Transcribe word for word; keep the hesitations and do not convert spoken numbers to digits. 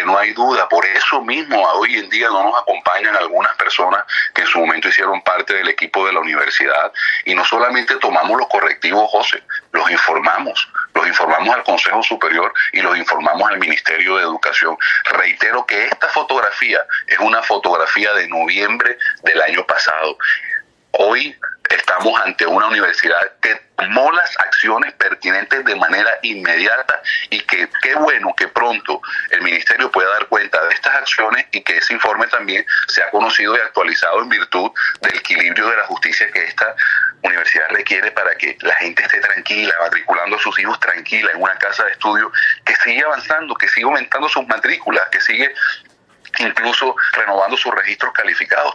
no hay duda. Por eso mismo hoy en día no nos acompañan algunas personas que en su momento hicieron parte del equipo de la universidad, y no solamente tomamos los correctivos, José, los informamos, los informamos al Consejo Superior y los informamos al Ministerio de Educación. Reitero que esta fotografía es una fotografía de noviembre del año pasado. Hoy estamos ante una universidad que tomó las acciones pertinentes de manera inmediata, y que qué bueno que pronto el ministerio pueda dar cuenta de estas acciones y que ese informe también sea conocido y actualizado en virtud del equilibrio de la justicia que esta universidad requiere para que la gente esté tranquila, matriculando a sus hijos tranquila en una casa de estudio que sigue avanzando, que sigue aumentando sus matrículas, que sigue incluso renovando sus registros calificados.